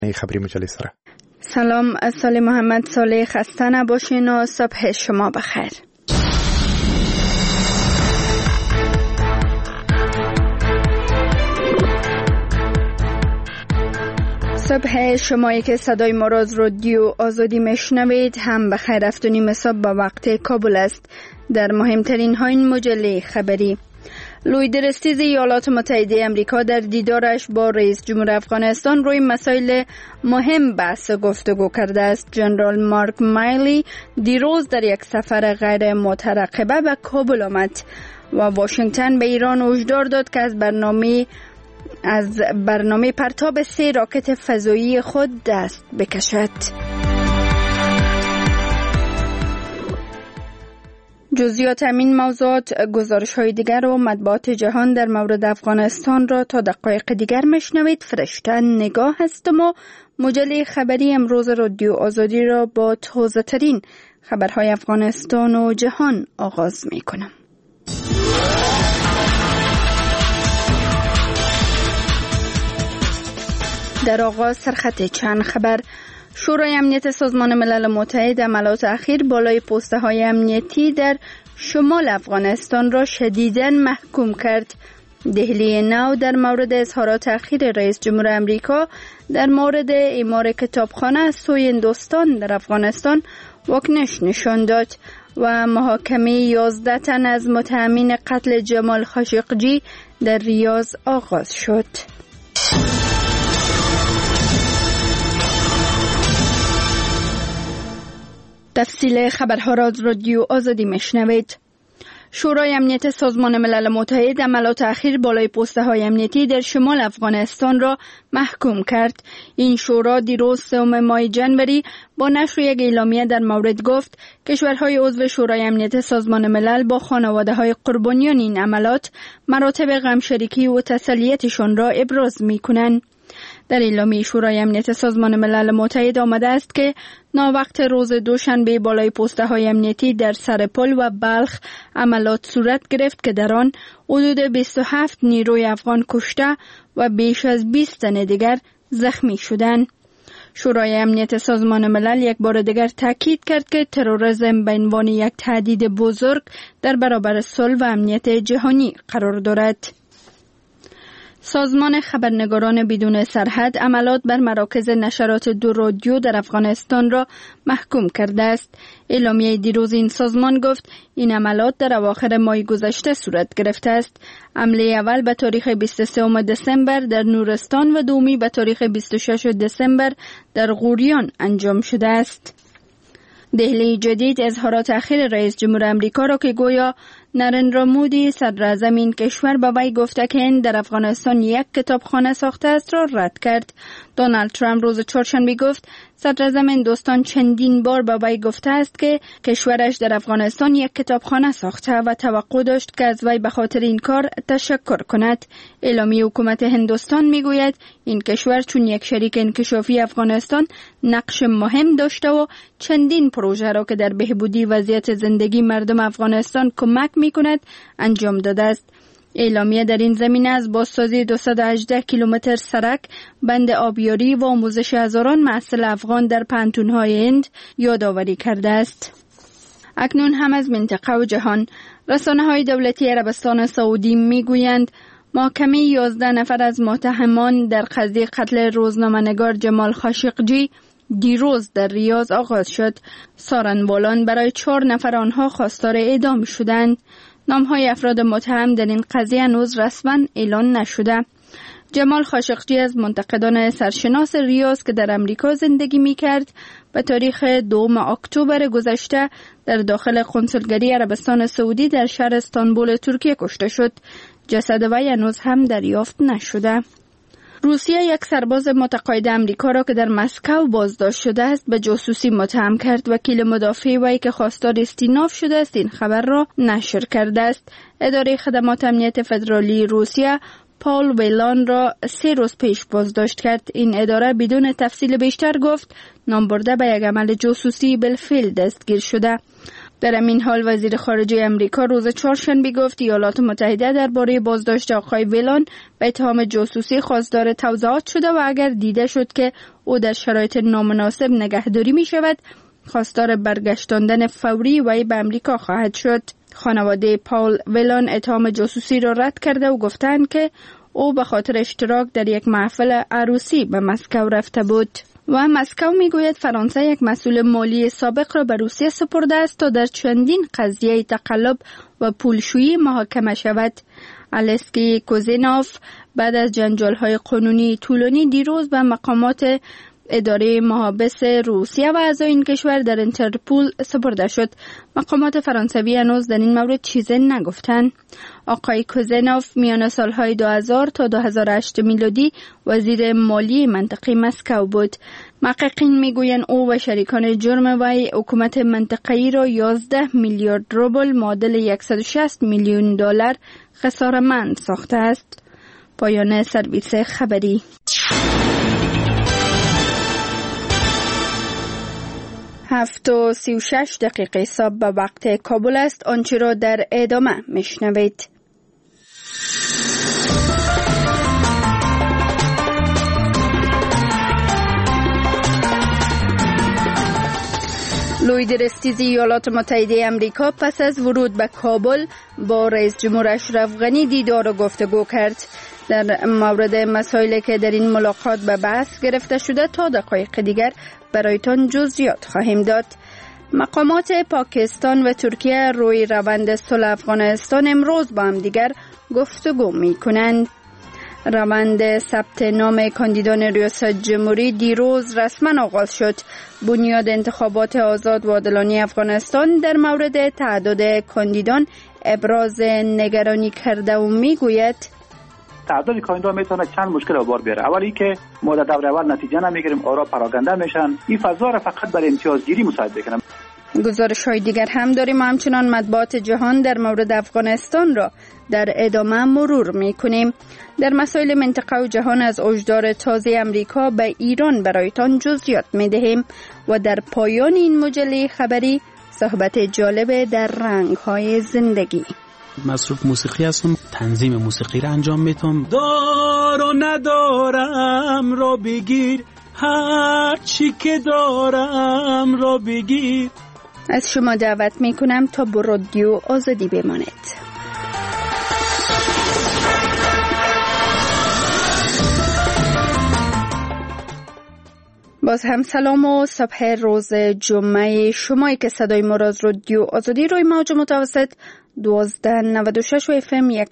خبری مجله سره. سلام، سال محمد صالح، خسته نباشین و صبح شما بخیر. صبح شمایی که صدای ما را از رادیو آزادی میشنوید هم بخیر. 7:30 صبح به وقت کابل است. در مهمترین های این مجله خبری: لوی درستیز ایالات متحده امریکا در دیدارش با رئیس جمهور افغانستان روی مسائل مهم بحث گفتگو کرده است. جنرال مارک میلی دیروز در یک سفر غیر مترقبه به کابل آمد و واشنگتن به ایران هشدار داد که از برنامه پرتاب 3 راکت فضایی خود دست بکشد. جزئیات همین موضوعات، گزارش های دیگر و مطبوعات جهان در مورد افغانستان را تا دقایق دیگر میشنوید. فرشته نگاه هستم و مجله خبری امروز رادیو آزادی را با تازه ترین خبرهای افغانستان و جهان آغاز می کنم. در آغاز سرخط چند خبر: شورای امنیت سازمان ملل متحد عملات اخیر بالای پسته های امنیتی در شمال افغانستان را شدیداً محکوم کرد. دهلی نو در مورد اظهارات اخیر رئیس جمهور امریکا در مورد اعمار کتابخانه از سوی هندوستان در افغانستان واکنش نشان داد و محاکمه 11 تن از متهمین قتل جمال خاشقجی در ریاض آغاز شد. تفصیل خبرها را از رادیو آزادی میشنوید. شورای امنیت سازمان ملل متحد عملات اخیر بالای پسته های امنیتی در شمال افغانستان را محکوم کرد. این شورا دیروز 3 ماه جنوری با نشر یک اعلامیه در مورد گفت کشورهای عضو شورای امنیت سازمان ملل با خانواده های قربانیان این عملات مراتب غمشریکی و تسلیتشان را ابراز می کنند. در اعلامیه شورای امنیت سازمان ملل متحد آمده است که ناوقت روز دوشنبه بالای پسته های امنیتی در سرپل و بلخ عملات صورت گرفت که در آن حدود 27 نیروی افغان کشته و بیش از 20 تن دیگر زخمی شدند. شورای امنیت سازمان ملل یک بار دیگر تاکید کرد که تروریسم به عنوان یک تهدید بزرگ در برابر صلح و امنیت جهانی قرار دارد. سازمان خبرنگاران بدون سرحد عملات بر مراکز نشرات 2 رادیو در افغانستان را محکوم کرده است. اعلامیه دیروز این سازمان گفت این عملات در اواخر ماه گذشته صورت گرفته است. حمله اول به تاریخ 23 دسامبر در نورستان و دومی به تاریخ 26 دسامبر در غوریان انجام شده است. دهلی جدید اظهارات اخیر رئیس جمهور امریکا را که گویا نریندرا مودی صدراعظم این کشور به وی گفته که این در افغانستان یک کتابخانه ساخته است را رد کرد. دونالد ترامپ روز چهارشنبه گفت صدراعظم هندوستان چندین بار به وی گفته است که کشورش در افغانستان یک کتابخانه ساخته و توقع داشت که از وی به خاطر این کار تشکر کند. اعلامیه حکومت هندوستان میگوید این کشور چون یک شریک انکشافی افغانستان نقش مهم داشته و چندین پروژه را که در بهبودی وضعیت زندگی مردم افغانستان کمک میکند انجام داده است. اعلامیه در این زمینه از بازسازی 218 کیلومتر سرک، بند آبیاری و آموزش هزاران محصل افغان در پانتون‌های هند یادآوری کرده است. اکنون هم از منطقه و جهان: رسانه‌های دولتی عربستان سعودی میگویند محاکمه 11 نفر از متهمان در قضیه قتل روزنامه‌نگار جمال خاشقجی دیروز در ریاض آغاز شد. سارنوالان برای 4 نفر آنها خواستار اعدام شدند. نام‌های افراد متهم در این قضیه هنوز رسما اعلان نشده. جمال خاشقجی از منتقدان سرشناس ریاض که در امریکا زندگی می‌کرد به تاریخ 2 اکتبر گذشته در داخل قنصلگری عربستان سعودی در شهر استانبول ترکیه کشته شد. جسد وی هنوز هم دریافت نشده. روسیه یک سرباز متقاعد امریکا را که در مسکو بازداشت شده است به جاسوسی متهم کرد. وکیل مدافع وی که خواستار استیناف شده است این خبر را نشر کرده است. اداره خدمات امنیت فدرالی روسیه پال ویلان را 3 روز پیش بازداشت کرد. این اداره بدون تفصیل بیشتر گفت نام برده به یک عمل جاسوسی بالفعل دستگیر شده. در این حال وزیر خارجه امریکا روز چهارشنبه گفت ایالات متحده درباره بازداشت آقای ولون به اتهام جاسوسی خواستار توضیحات شده و اگر دیده شد که او در شرایط نامناسب نگهداری می شود، خواستار برگشتاندن فوری وی به امریکا خواهد شد. خانواده پاول ولون اتهام جاسوسی را رد کرده و گفتند که او به خاطر اشتراک در یک محفل عروسی به مسکو رفته بود. و مسکو میگوید فرانسه یک مسئول مالی سابق را به روسیه سپرده است تا در چندین قضیه تقلب و پولشویی محاکمه شود. الکسی کوزینوف بعد از جنجال‌های قانونی طولانی دیروز به مقامات اداره محابس روسیه و اعضای این کشور در اینترپول سپرده شد. مقامات فرانسوی هنوز در این مورد چیزی نگفتند. آقای کوزینوف میان سالهای 2000 تا 2008 میلادی وزیر مالی منطقه مسکو بود. محققین میگویند او و شریکان جرم وی حکومت منطقه‌ای را 11 میلیارد روبل معادل 160 میلیون دلار خسارتمند ساخته است. پایان سرویس خبری. 7:36 صبح به وقت کابل است. آنچه را در ادامه میشنوید. لوی درستیز ایالات متحده امریکا پس از ورود به کابل با رئیس جمهور اشرف غنی دیدار و گفتگو کرد. در مورد مسائلی که در این ملاقات به بحث گرفته شده تا دقایق دیگر برایتان جزئیات خواهیم داد. مقامات پاکستان و ترکیه روی روند صلح افغانستان امروز با هم دیگر گفتگو می کنند. روند ثبت نام کاندیدان ریاست جمهوری دیروز رسما آغاز شد. بنیاد انتخابات آزاد و عادلانه افغانستان در مورد تعداد کاندیدان ابراز نگرانی کرده و میگوید تعداد کاندیدا میتونه چند مشکل به بار بیاره. اولی که ما در دوره اول نتیجه نمیگیریم، آرا پراکنده میشن. این فضا را فقط برای امتیازگیری مساعد میکنه. گزارش‌های دیگر هم داریم و همچنان مطبوعات جهان در مورد افغانستان را در ادامه مرور میکنیم. در مسائل منطقه و جهان از هشدار تازه امریکا به ایران برایتان جزئیات میدهیم و در پایان این مجله خبری صحبت جالب در رنگ‌های زندگی. مصروف موسیقی هستم، تنظیم موسیقی را انجام میدم. دار و ندارم را بگیر، هر چی که دارم را بگیر. از شما دعوت میکنم تا با رادیو آزادی بمانید. باز هم سلام و صبح روز جمعه شمایی که صدای ما را از رادیو آزادی روی موج متوسط 1296 و FM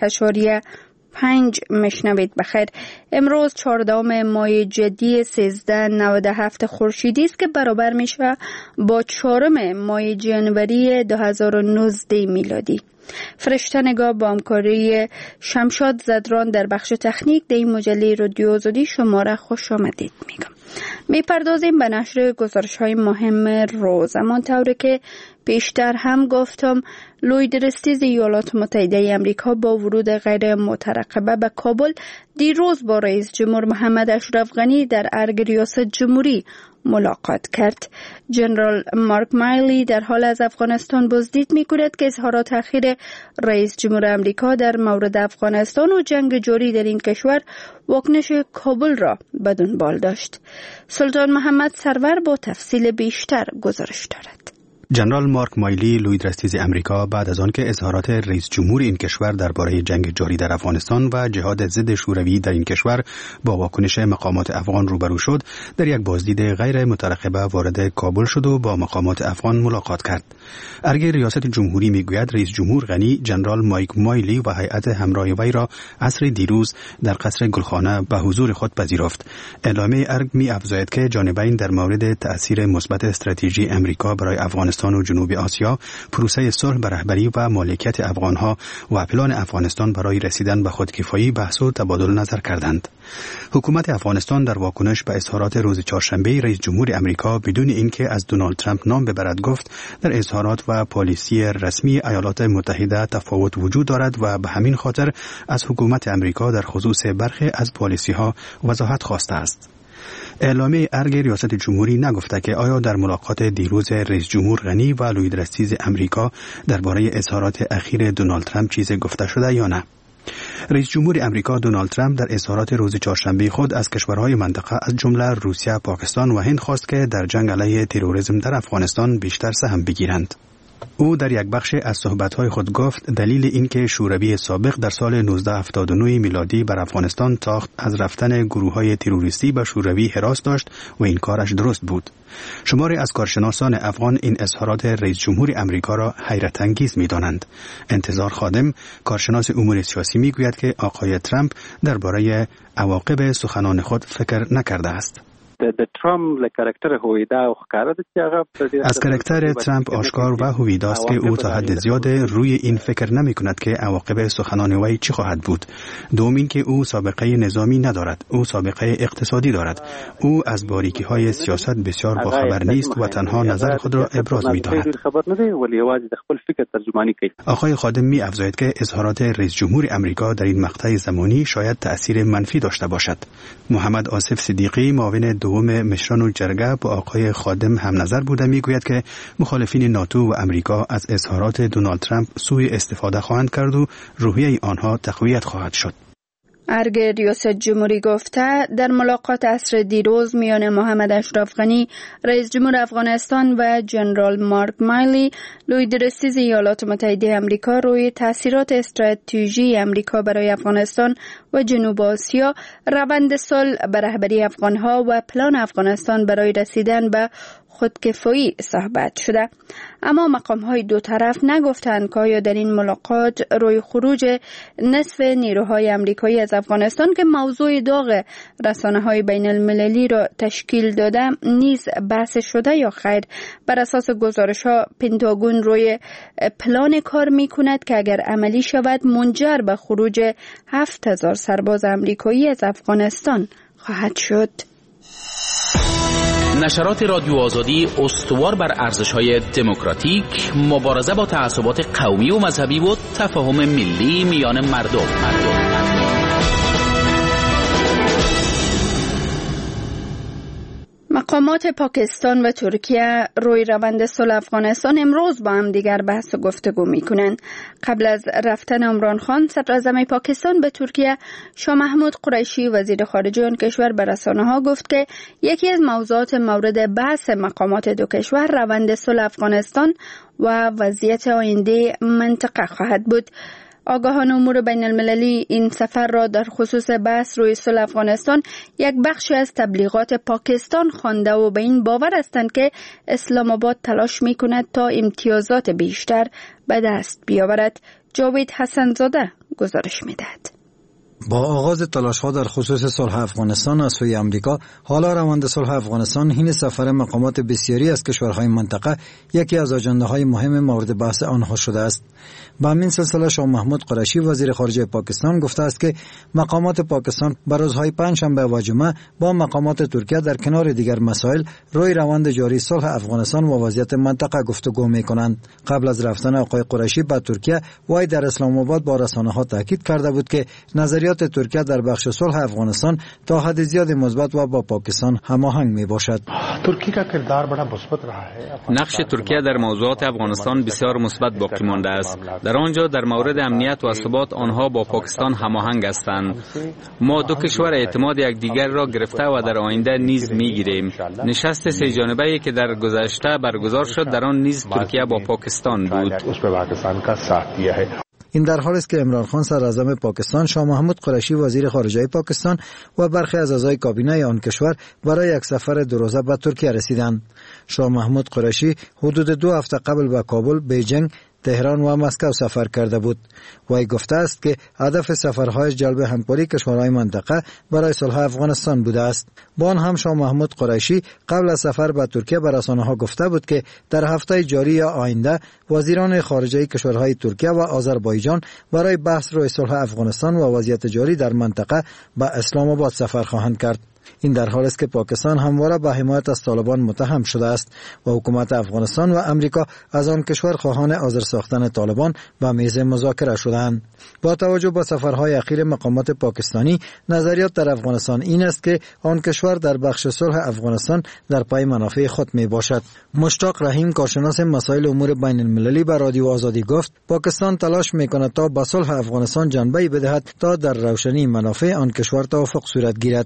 100.5 میشنوید بخیر. امروز 14 ماه جدی 1397 خورشیدی است که برابر میشه با 4 ماه جنوری 2019 میلادی. فرشته نگاه با همکاری شمشاد زدران در بخش تکنیک در این مجله رادیو آزادی شما را خوش آمدید میگم. میپردازیم به نشر گزارش‌های مهم روز. همانطور که پیشتر هم گفتم، لوی درستیز ایالات متحده امریکا با ورود غیر مترقبه به کابل دیروز با رئیس جمهور محمد اشرف غنی در ارگ ریاست جمهوری ملاقات کرد. جنرال مارک مایلی در حال از افغانستان بازدید می‌کند که اظهارات اخیر رئیس جمهور امریکا در مورد افغانستان و جنگ جاری در این کشور واکنش کابل را به دنبال داشت. سلطان محمد سرور با تفصیل بیشتر گزارش دارد. جنرال مارک مایلی لوی درستیز امریکا بعد از آن که اظهارات رئیس جمهور این کشور درباره جنگ جاری در افغانستان و جهاد ضد شوروی در این کشور با واکنش مقامات افغان روبرو شد، در یک بازدید غیر مترقبه وارد کابل شد و با مقامات افغان ملاقات کرد. ارگ ریاست جمهوری میگوید رئیس جمهور غنی جنرال مایک مایلی و هیئت همراه وی را عصر دیروز در قصر گلخانه به حضور خود پذیرفت. اعلامیه ارگ می‌افزاید که جانبین در مورد تأثیر مثبت استراتژی امریکا برای افغانستان و جنوب آسیا، پروسه صلح به رهبری و مالکیت افغانها و پلان افغانستان برای رسیدن به خودکفایی بحث و تبادل نظر کردند. حکومت افغانستان در واکنش به اظهارات روز چهارشنبه رئیس جمهور امریکا بدون اینکه از دونالد ترامپ نام ببرد گفت در اظهارات و پالیسی رسمی ایالات متحده تفاوت وجود دارد و به همین خاطر از حکومت امریکا در خصوص برخی از پالیسی‌ها وضاحت خواسته است. اعلامیه ارگ ریاست جمهوری نگفته که آیا در ملاقات دیروز رئیس جمهور غنی و لوید رستیز امریکا درباره اظهارات اخیر دونالد ترامپ چیزی گفته شده یا نه. رئیس جمهور امریکا دونالد ترامپ در اظهارات روز چهارشنبه خود از کشورهای منطقه از جمله روسیه، پاکستان و هند خواست که در جنگ علیه تروریسم در افغانستان بیشتر سهم بگیرند. او در یک بخش از صحبت‌های خود گفت دلیل اینکه شوروی سابق در سال 1979 میلادی بر افغانستان تاخت از رفتن گروه‌های تروریستی به شوروی هراس داشت و این کارش درست بود. شماری از کارشناسان افغان این اظهارات رئیس جمهور امریکا را حیرت انگیز می‌دانند. انتظار خادم، کارشناس امور سیاسی می‌گوید که آقای ترامپ درباره عواقب سخنان خود فکر نکرده است. از کاراکتر ترامپ آشکار و هویدا است که او تا حد زیاد روی این فکر نمی کند که عواقب سخنان وی چی خواهد بود. دوم این که او سابقه نظامی ندارد، او سابقه اقتصادی دارد. او از باریکی های سیاست بسیار باخبر نیست و تنها نظر خود را ابراز می دارد. آقای خادم می افزاید که اظهارات رئیس جمهور امریکا در این مقطع زمانی شاید تأثیر منفی داشته باشد. محمد آصف صدیقی معاون دوم مشران الجرگه با آقای خادم هم نظر بوده میگوید که مخالفین ناتو و امریکا از اظهارات دونالد ترامپ سوء استفاده خواهند کرد و روحیه آنها تقویت خواهد شد. ارگ ریاست جمهوری گفته در ملاقات عصر دیروز میان محمد اشرف غنی رئیس جمهور افغانستان و جنرال مارک مایلی لوید رستیز ایالات متحده آمریکا روی تاثیرات استراتژی آمریکا برای افغانستان و جنوب آسیا، روند صلح به رهبری افغانها و پلان افغانستان برای رسیدن به خودکفایی صحبت شده. اما مقام‌های دو طرف نگفتند که آیا در این ملاقات روی خروج نصف نیروهای آمریکایی از افغانستان که موضوع داغ رسانه‌های بین المللی را تشکیل داده نیز بحث شده یا خیر. بر اساس گزارش‌ها پنتاگون روی پلان کار می‌کند که اگر عملی شود منجر به خروج 7000 سرباز آمریکایی از افغانستان خواهد شد. نشرات رادیو آزادی استوار بر ارزش‌های دموکراتیک، مبارزه با تعصبات قومی و مذهبی و تفاهم ملی میان مردم. مقامات پاکستان و ترکیه روی روند صلح افغانستان امروز با هم دیگر بحث و گفتگو می‌کنند. قبل از رفتن عمران خان صدراعظم پاکستان به ترکیه، شاه محمود قریشی وزیر خارجه آن کشور به رسانه‌ها گفت که یکی از موضوعات مورد بحث مقامات دو کشور روند صلح افغانستان و وضعیت آینده منطقه خواهد بود. آگاهان امور بین المللی این سفر را در خصوص بحث روی صلح افغانستان یک بخشی از تبلیغات پاکستان خوانده و به این باور هستند که اسلام آباد تلاش می کند تا امتیازات بیشتر به دست بیاورد. جاوید حسن زاده گزارش می دهد. با آغاز تلاش‌ها در خصوص صلح افغانستان از سوی امریکا، حالا روند صلح افغانستان حین سفر مقامات بسیاری از کشورهای منطقه یکی از اجنده‌های مهم مورد بحث آنها شده است. با همین سلسله شاه محمود قریشی وزیر خارجه پاکستان گفته است که مقامات پاکستان بر روزهای پنجشنبه و جمعه با مقامات ترکیه در کنار دیگر مسائل روی روند جاری صلح افغانستان و وضعیت منطقه گفتگو می‌کنند. قبل از رفتن آقای قریشی به ترکیه، وی در اسلام آباد با رسانه‌ها تاکید کرده بود که نظریات ترکیه در بخش صلح افغانستان تا حد زیاد مثبت و با پاکستان هماهنگ می باشد. نقش ترکیه در موضوعات افغانستان بسیار مثبت باقی مانده است. در آنجا در مورد امنیت و ثبات آنها با پاکستان هماهنگ هستند. ما دو کشور اعتماد یکدیگر را گرفته و در آینده نیز میگیریم. نشست سه جانبه‌ای که در گذشته برگزار شد در آن نیز ترکیه با پاکستان بود. این در حالی است که عمران خان صدراعظم پاکستان، شاه محمود قریشی وزیر خارجه پاکستان و برخی از اعضای کابینه آن کشور برای یک سفر دو روزه به ترکیه رسیدند. شاه محمود قریشی حدود 2 هفته قبل به کابل، بیجینگ، تهران و مسکو سفر کرده بود. وی گفته است که هدف سفرهای جلب همکاری کشورهای منطقه برای صلح افغانستان بوده است. با آن هم شاه محمود قریشی قبل از سفر به ترکیه به رسانه‌ها گفته بود که در هفته جاری یا آینده وزیران خارجه کشورهای ترکیه و آذربایجان برای بحث روی صلح افغانستان و وضعیت جاری در منطقه به اسلام آباد سفر خواهند کرد. این در حالی است که پاکستان همواره به حمایت از طالبان متهم شده است و حکومت افغانستان و امریکا از آن کشور خواهان حاضر ساختن طالبان به میز مذاکره شدند. با توجه به سفرهای اخیر مقامات پاکستانی، نظریات در افغانستان این است که آن کشور در بخش صلح افغانستان در پای منافع خود می باشد. مشتاق رحیم، کارشناس مسائل امور بین المللی، به رادیو آزادی گفت پاکستان تلاش میکند تا به صلح افغانستان جنبه‌ای بدهد تا در روشنی منافع آن کشور توافق صورت گیرد.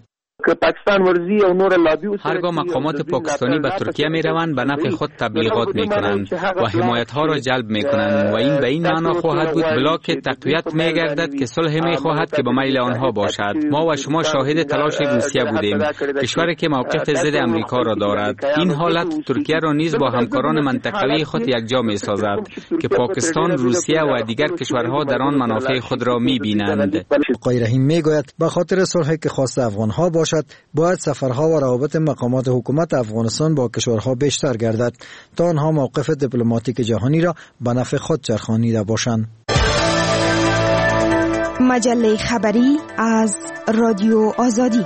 هرگاه مقامات پاکستانی به ترکیه می روند به نفع خود تبلیغات می کنند و حمایت ها را جلب می کنند و این به این معنا خواهد بود بلاک تقویت می گردد که صلح می خواهد که به میل آنها باشد. ما و شما شاهد تلاش روسیه بودیم، کشوری که موقف ضد امریکا را دارد. این حالت ترکیه را نیز با همکاران منطقوی خود یکجا می سازد که پاکستان، روسیه و دیگر کشورها در آن منافع خود را می بینند. آقای رحیم می گوید به خاطر صلحی که خواست افغانها باشد باید سفرها و روابط مقامات حکومت افغانستان با کشورها بیشتر گردد تا آنها موقف دیپلماتیک جهانی را به نفع خود چرخانیده باشند. مجله خبری از رادیو آزادی.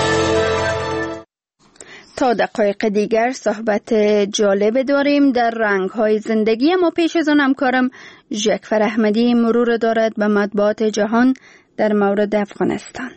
تا دقایق دیگر صحبت جالب داریم در رنگ‌های زندگی، اما پیش از آن همکارم ژکفر احمدی مرور دارد به مطبوعات جهان در مورد افغانستان.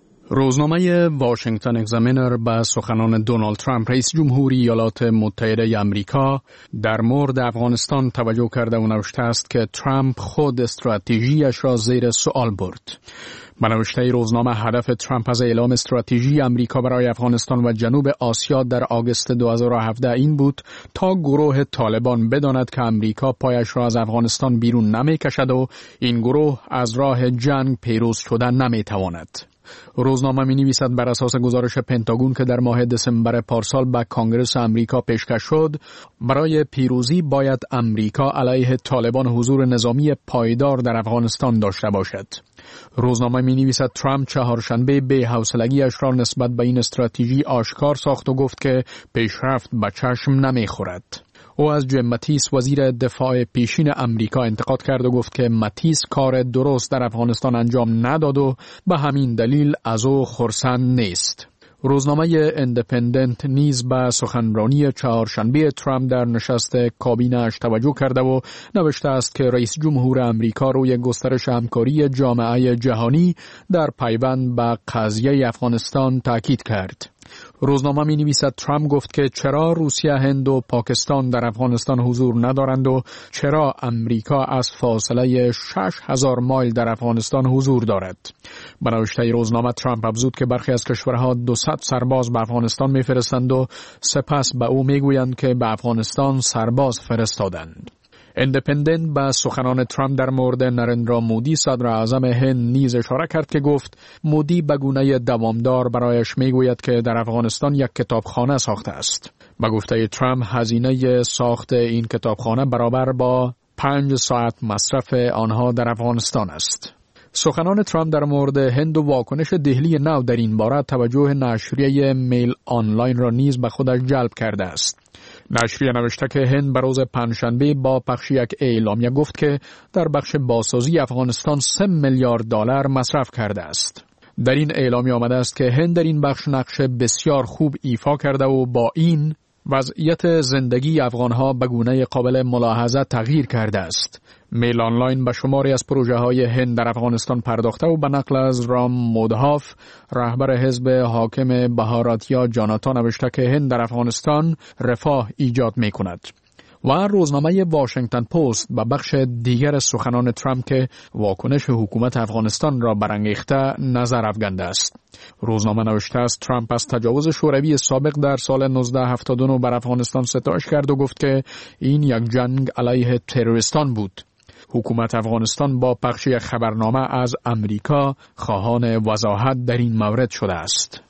روزنامه واشنگتن اگزامینر به سخنان دونالد ترامپ رئیس جمهوری ایالات متحده آمریکا در مورد افغانستان توجه کرده و نوشته است که ترامپ خود استراتژیش را زیر سوال برد. به نوشته روزنامه هدف ترامپ از اعلام استراتژی آمریکا برای افغانستان و جنوب آسیا در آگوست 2017 این بود تا گروه طالبان بداند که آمریکا پایش را از افغانستان بیرون نمی کشد و این گروه از راه جنگ پیروز شدن نمی تواند. روزنامه می نویسد بر اساس گزارش پنتاگون که در ماه دسامبر پارسال به کانگرس امریکا پیشکش شد، برای پیروزی باید امریکا علیه طالبان حضور نظامی پایدار در افغانستان داشته باشد. روزنامه می نویسد ترامپ چهارشنبه بی‌حوصلگی‌اش را نسبت به این استراتژی آشکار ساخت و گفت که پیشرفت به چشم نمی خورد. او از جیم ماتیس وزیر دفاع پیشین امریکا انتقاد کرد و گفت که ماتیس کار درست در افغانستان انجام نداد و به همین دلیل از او خرسند نیست. روزنامه اندپندنت نیز به سخنرانی چهارشنبه ترامپ در نشست کابینه‌اش توجه کرده و نوشته است که رئیس جمهور امریکا روی گسترش همکاری جامعه جهانی در پیوند به قضیه افغانستان تاکید کرد. روزنامه می نویسد ترامپ گفت که چرا روسیه، هند و پاکستان در افغانستان حضور ندارند و چرا امریکا از فاصله 6,000 مایل در افغانستان حضور دارد. به نوشته روزنامه ترامپ افزود که برخی از کشورها 200 سرباز به افغانستان می فرستند و سپس به او می گویند که به افغانستان سرباز فرستادند. اندپندنت به سخنان ترامپ در مورد نرندرا مودی صدر اعظم هند نیز اشاره کرد که گفت مودی به گونه دوامدار برایش میگوید که در افغانستان یک کتابخانه ساخته است. به گفته ترامپ هزینه ساخت این کتابخانه برابر با 5 ساعت مصرف آنها در افغانستان است. سخنان ترامپ در مورد هند و واکنش دهلی نو در این باره توجه نشریه میل آنلاین را نیز به خودش جلب کرده است. نشریه نوشته که هند بروز پنجشنبه با پخش یک اعلامیه گفت که در بخش بازسازی افغانستان 3 میلیارد دلار مصرف کرده است. در این اعلامیه آمده است که هند در این بخش نقش بسیار خوب ایفا کرده و با این وضعیت زندگی افغانها به گونه قابل ملاحظه تغییر کرده است. میل آنلاین به شماری از پروژه های هند در افغانستان پرداخته و به نقل از رام مودهاف رهبر حزب حاکم بهاراتیا جاناتا نوشته که هند در افغانستان رفاه ایجاد می کند. و روزنامه واشنگتن پست به بخش دیگر سخنان ترامپ که واکنش حکومت افغانستان را برانگیخته نظر افکنده است. روزنامه نوشته است ترامپ از تجاوز شوروی سابق در سال 1979 بر افغانستان ستایش کرد و گفت که این یک جنگ علیه تروریستان بود. حکومت افغانستان با پخش یک خبرنامه از امریکا خواهان وضاحت در این مورد شده است.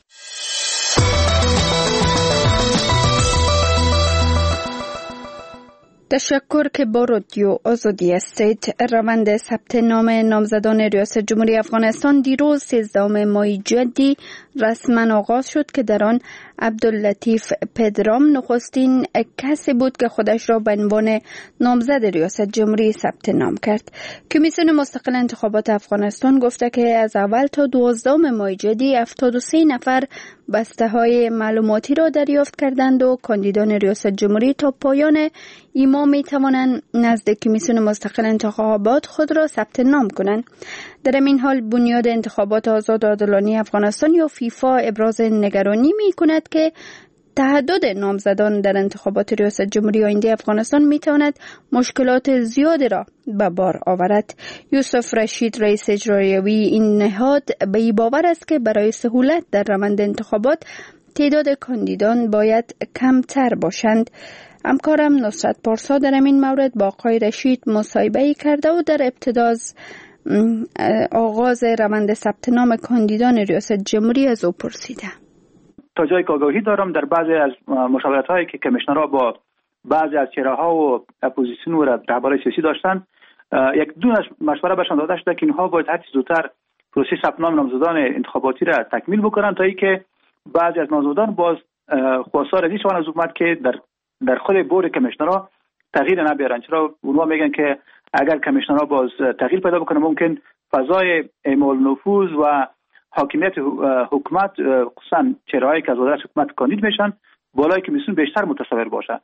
تشکر که با رادیو آزادی هستید. روند ثبت نام نامزدان ریاست جمهوری افغانستان دیروز 13 ماه جدی رسما آغاز شد که در آن عبداللطیف پدرام نخستین کسی بود که خودش را به عنوان نامزد ریاست جمهوری ثبت نام کرد. کمیسیون مستقل انتخابات افغانستان گفته که از اول تا 12 ماه جدی 73 نفر بسته‌های معلوماتی را دریافت کردند و کاندیدان ریاست جمهوری تا پایان این ماه می توانند نزد کمیسیون مستقل انتخابات خود را ثبت نام کنند. در این حال بنیاد انتخابات آزاد و عادلانه افغانستان یا فیفا ابراز نگرانی می کند که تعدد نامزدان در انتخابات ریاست جمهوری آینده افغانستان می تواند مشکلات زیادی را به بار آورد. یوسف رشید رئیس اجرایی این نهاد به این باور است که برای سهولت در روند انتخابات تعداد کاندیدان باید کمتر باشند. همکارم نصرت پارسا در این مورد با آقای رشید مصاحبه کرده و در ابتدا از آغاز روند ثبت نام کاندیدان ریاست جمهوری از او پرسیده. تا جایی که آگاهی دارم در بعضی از مشاورت‌هایی که کمیشنرها با بعضی از چهره‌ها و اپوزیسیون و رهبران سیاسی داشتن، یک دو مشوره بهشان داده شده که اینها باید هرچه زودتر پروسه ثبت نام نامزدان انتخاباتی را تکمیل بکنن تا اینکه بعضی از نامزدان باز خواستار ازی شوند از حکومت که در خود بورد کمیشنرها تغییر نبیارن، چرا اونها میگن که اگر کمیشنرها باز تغییر پیدا بکنه ممکن فضای اعمال نفوذ و حاکمیت حکومت خصوصا چهرهایی که از وزارت حکومت کاندید میشن بالای کمیسیون بیشتر متصور باشه.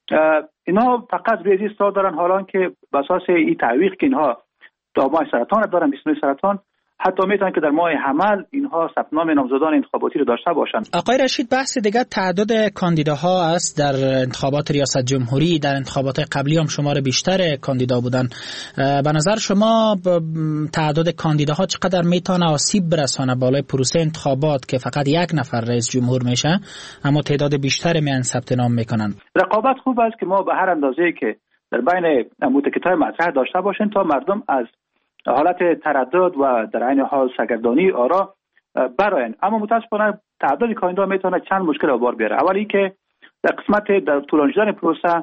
اینها فقط روی اصرار دارن حالا که به اساس این تعویق که اینها تا ماه سرطان دارن 29 سرطان حتی میتونن که در ماه حمل اینها ثبت نام نامزدان انتخاباتی رو داشته باشن. آقای رشید، بحث دیگر تعداد کاندیداها است. در انتخابات ریاست جمهوری در انتخابات قبلی هم شمار بیشتر کاندیدا بودن. به نظر شما تعداد کاندیداها چقدر میتونه آسیب برسانه بالای پروسه انتخابات که فقط یک نفر رئیس جمهور میشه اما تعداد بیشتر میان ثبت نام میکنن؟ رقابت خوب است که ما به هر اندازه‌ای که در بین متکی‌های مطرح داشته باشیم تا مردم از حالت تردد و در عین حال سرگردانی آرا براین. اما متاسفانه تعداد کاندیدا میتونه چند مشکل به بار بیاره. اولی که در قسمت در طولانی شدن پروسه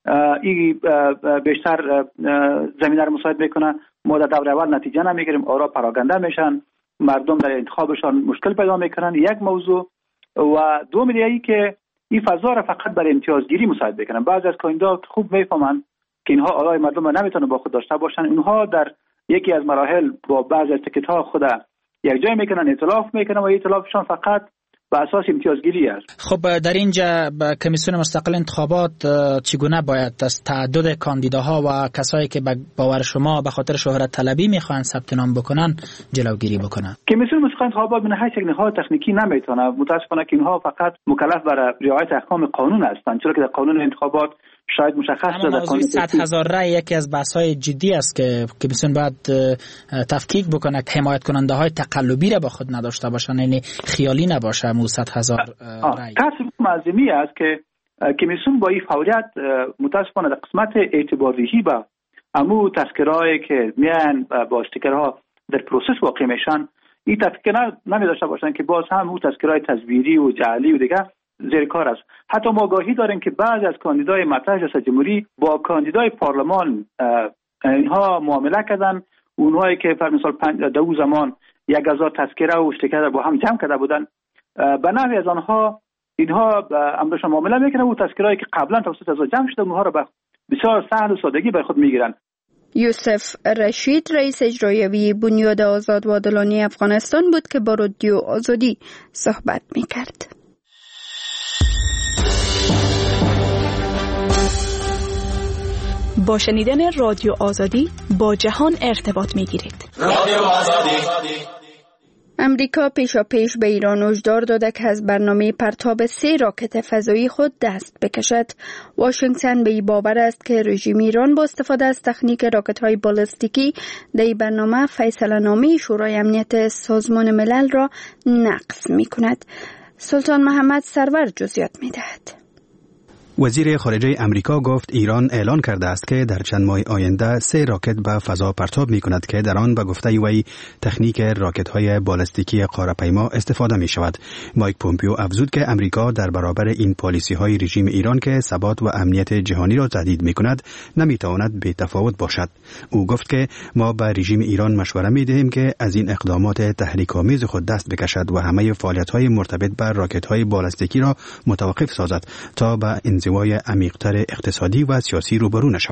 این بیشتر زمینه رو مساعد میکنه. ما در دور اول نتیجه نمیگیریم، آرا پراکنده میشن، مردم در انتخابشان مشکل پیدا میکنن. یک موضوع و دوم دیگه که این فضا را فقط برای امتیازگیری مساعد میکنن. بعضی از کاندیدا خوب میفهمن که اینها آرای مردم را نمیتونه با خود داشته باشن، اینها در یکی از مراحل با بعضی از تکت‌ها خود یک جای میکنن، ائتلاف میکنن و ائتلافشان فقط به اساس امتیازگیری است. خب در اینجا کمیسیون مستقل انتخابات چگونه باید از تعدد کاندیداها و کسایی که باور شما به خاطر شهرت طلبی میخوان ثبت نام بکنن جلوگیری بکنن؟ کمیسیون مستقل انتخابات من هیچ یک نهاد تکنیکی نمیتونه. متاسفانه که اینها فقط مکلف بر رعایت احکام قانون هستند، چرا که در قانون انتخابات شاید مشخص شده. موضوع 100,000 رای یکی از بحث‌های جدی است که کمیسیون باید تفکیک بکنه که حمایت کننده های تقلبی را با خود نداشته باشن، یعنی خیالی نباشه. 100,000 رای کسب معظمی است که کمیسیون با این فعالیت متاسفانه در قسمت اعتباریهی با امو تذکرهایی که میان با استیکرها در پروسس واقع میشن این تذکره نمیداشته باشن که باز هم اون تذکرهای تزویری و جعلی و دیگه زیر کار است. حتی ما آگاهی داریم که بعضی از کاندیدای مطرح ریاست جمهوری با کاندیدای پارلمان اینها معامله کردن. اونهایی که پر مثال دو زمان 1000 تذکره و استیکر با هم جمع کرده بودن، به نحوی از آنها اینها امرشان معامله میکنن و تذکرهایی که قبلا توسط از جمع شده اونها را به بسیار سهل و سادگی بر خود میگیرن. یوسف رشید رئیس اجرایی بنیاد آزاد و عادلانه افغانستان بود که با رادیو آزادی صحبت میکرد. با شنیدن رادیو آزادی با جهان ارتباط میگیرید. رادیو آزادی. امریکا پیشاپیش به ایران هشدار داده که از برنامه پرتاب 3 راکت فضایی خود دست بکشد. واشنگتن به این باور است که رژیم ایران با استفاده از تکنیک راکت‌های بالستیکی در این برنامه فیصله‌نامه شورای امنیت سازمان ملل را نقض می‌کند. سلطان محمد سرور جزئیات می‌دهد. وزیر خارجه امریکا گفت ایران اعلان کرده است که در چند ماه آینده 3 راکت به فضا پرتاب می کند که در آن به گفته وی تکنیک راکت های بالستیکی قاره‌پیما استفاده می شود. مایک پومپیو افزود که امریکا در برابر این پالیسی های رژیم ایران که ثبات و امنیت جهانی را تهدید می کند نمی تواند بی تفاوت باشد. او گفت که ما به رژیم ایران مشوره می دهیم که از این اقدامات تحریک‌آمیز خود دست بکشد و همه فعالیت های مرتبط به راکت های بالستیکی را متوقف سازد تا به انزوای عمیق‌تر اقتصادی و سیاسی روبرو نشود.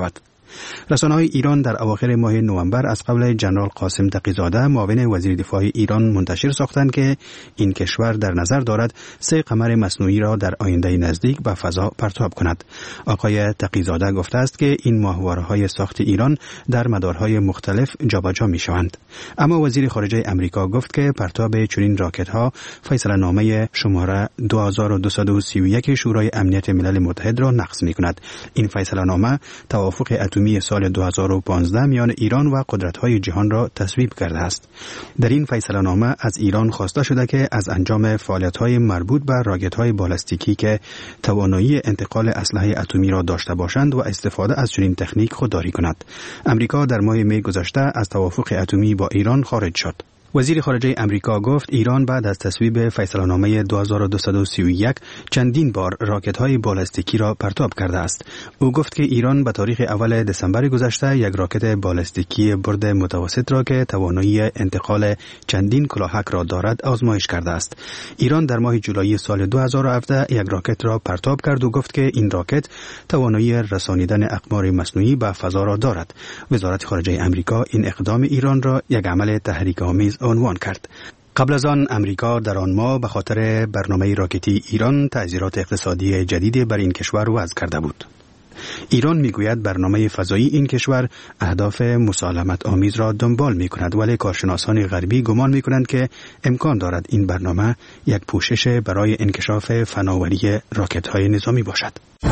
رسانه‌های ایران در اواخر ماه نوامبر از قول جنرال قاسم تقی‌زاده معاون وزیر دفاع ایران منتشر ساختند که این کشور در نظر دارد 3 قمر مصنوعی را در آینده نزدیک به فضا پرتاب کند. آقای تقی‌زاده گفته است که این ماهواره‌های ساخت ایران در مدارهای مختلف جابجا می‌شوند. اما وزیر خارجه آمریکا گفت که پرتاب چنین راکت‌ها فیصله‌نامه شماره 2231 شورای امنیت ملل متحد را نقض می‌کند. این فیصله‌نامه توافق اتمی سال 2015 میان ایران و قدرت‌های جهان را تصویب کرده است. در این فیصله‌نامه از ایران خواسته شده که از انجام فعالیت‌های مربوط به راکت‌های بالستیکی که توانایی انتقال اسلحه اتمی را داشته باشند و استفاده از چنین تکنیک خودداری کند. امریکا در ماه می گذشته از توافق اتمی با ایران خارج شد. وزیر خارجه امریکا گفت ایران بعد از تصویب فیصله‌نامه 2231 چندین بار راکت‌های بالستیکی را پرتاب کرده است. او گفت که ایران به تاریخ اول دسامبر گذشته یک راکت بالستیکی برد متوسط را که توانایی انتقال چندین کلاهک را دارد آزمایش کرده است. ایران در ماه جولای سال 2017 یک راکت را پرتاب کرد و گفت که این راکت توانایی رسانیدن اقمار مصنوعی به فضا را دارد. وزارت خارجه امریکا این اقدام ایران را یک عمل تحریک‌آمیز عنوان کرد. قبل از آن امریکا در آن ماه به خاطر برنامه راکتی ایران تعزیرات اقتصادی جدیدی بر این کشور وضع کرده بود. ایران میگوید برنامه فضایی این کشور اهداف مسالمت آمیز را دنبال می کند، ولی کارشناسان غربی گمان می کنند که امکان دارد این برنامه یک پوشش برای انکشاف فناوری راکت‌های نظامی باشد.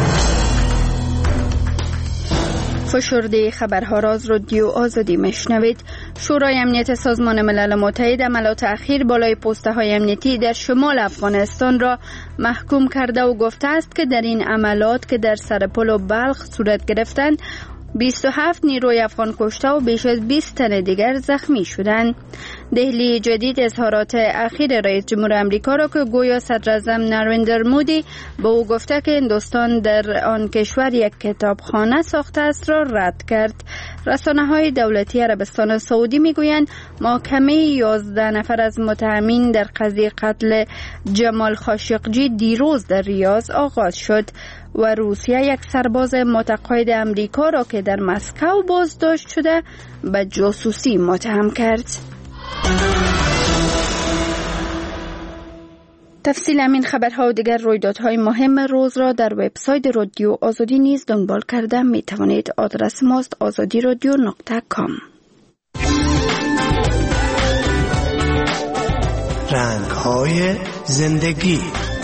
فشرده خبرها را از رادیو آزادی میشنوید. شورای امنیت سازمان ملل متحد عملات اخیر بالای پسته های امنیتی در شمال افغانستان را محکوم کرده و گفته است که در این عملات که در سرپل و بلخ صورت گرفتند 27 نیروی افغان کشته و بیش از 20 تن دیگر زخمی شدند. دهلی جدید اظهارات اخیر رئیس جمهور آمریکا را که گویا صدراعظم نریندر مودی به او گفته که هندوستان در آن کشور یک کتابخانه ساخته است را رد کرد. رسانه‌های دولتی عربستان سعودی میگویند محاکمه 11 نفر از متهمین در قضیه قتل جمال خاشقجی دیروز در ریاض آغاز شد و روسیه یک سرباز متقاعد آمریکا را که در مسکو بازداشت شده به جاسوسی متهم کرد. تفصیل همین خبرها و دیگر رویدادهای مهم روز را در وبسایت رادیو آزادی نیز دنبال کرده می توانید. آدرس ماست azadiradio.com. رنگ‌های زندگی.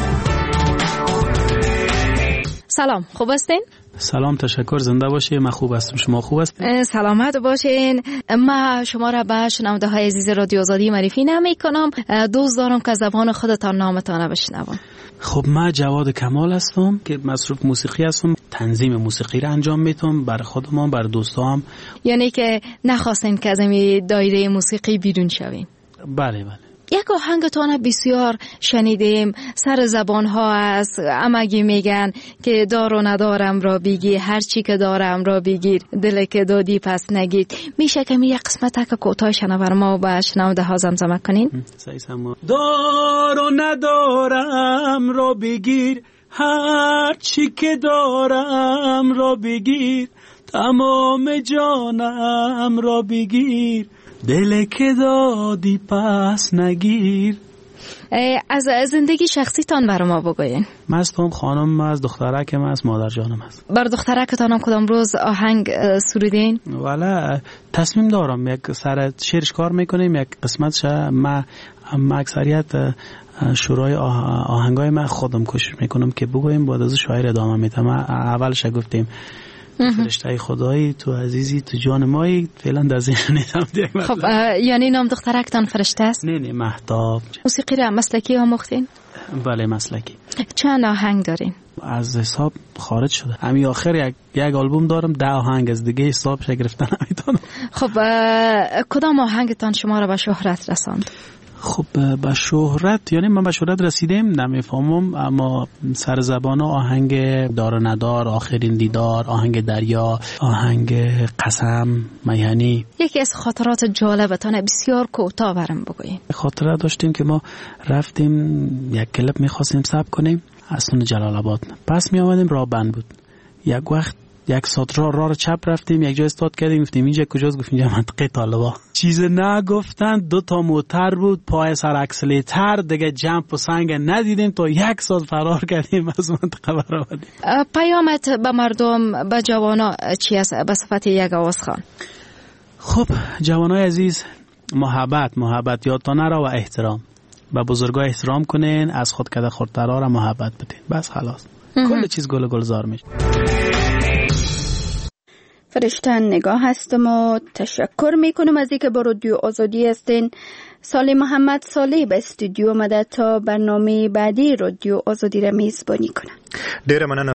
سلام، خوب هستین؟ سلام، تشکر، زنده باشی. من خوب هستم، شما خوب هستین؟ سلامت باشین. ما شما را به شنونده های عزیز رادیو آزادی معرفی نمی کنم. دوست دارم که زبان خودتان نامتان بشنوم. خب، من جواد کمال هستم که مصروف موسیقی هستم. تنظیم موسیقی را انجام میدم برای خودم، برای دوستام. یعنی که نخواستین که از این دایره موسیقی بیرون شوین؟ بله بله. یک آهنگتان بسیار شنیدیم، سر زبان ها است، امگی میگن که دار و ندارم را بگی، هر چی که دارم را بگیر، دل که دادی پس نگید. میشه که یک قسمت که کوتاه شنور ما و شنونده ها زمزمه کنین؟ دار و ندارم را بگیر، هر چی که دارم را بگیر، تمام جانم را بگیر، دل که دادی پس نگیر. از زندگی شخصیتان برای ما بگوین. مستم خانم از دخترکم از مادر جانم است. بر دخترکتان هم کدام روز آهنگ سرودین؟ والا تصمیم دارم یک سر شعرش کار میکنیم، یک قسمتش ما اکثریت شورای آهنگای من خودم کوشش میکنم که بگویم، بعد از شاعر ادامه میدم. اولش گفتیم فرشته خدایی، تو عزیزی، تو جان مایی، فعلا در ذهن نیستم. خب یعنی نام دخترکتان فرشته است؟ نه مهتاب. موسیقی را مسلکی آموختین؟ بله مسلکی. چند آهنگ دارین؟ از حساب خارج شده. همین آخر یک آلبوم دارم، 10 آهنگ از دیگه حسابش گرفتن نمیتونم. خب کدام آهنگتان شما را به شهرت رساند؟ خب به شهرت، یعنی من به شهرت رسیدم نمیفهمم، اما سر زبان آهنگ دار و ندار، آخرین دیدار، آهنگ دریا، آهنگ قسم، میهنی. یکی از خاطرات جالبتان بسیار کوتاه برام بگوین. خاطره داشتیم که ما رفتیم یک کلپ میخواستیم ثبت کنیم از سون جلال آباد، پس می آمدیم راه بند بود. یک وقت یک ساعت راه چپ رفتیم، یک جا استاد کردیم، گفتیم اینجا کجاست؟ گفتیم اینجا منطقه طالبا. چیز نگفتن، 2 موتر بود پای سر اکسلراتور، دیگه جمپ و سنگ ندیدیم تا 1 ساعت فرار کردیم از منطقه برآمدیم. پیامت به مردم، به جوانا چی است به صفت یک آوازخوان؟ خب جوانای عزیز، محبت یادتان نره و احترام. به بزرگا احترام کنین، از خود کده خردترها را محبت بدین. بس خلاص. کل چیز گلزار میشه. فرشتن نگاه هستم و تشکر میکنم از اینکه با رادیو آزادی هستین. صالح محمد صالح به استودیو آمده تا برنامه بعدی رادیو آزادی را میزبانی کنن.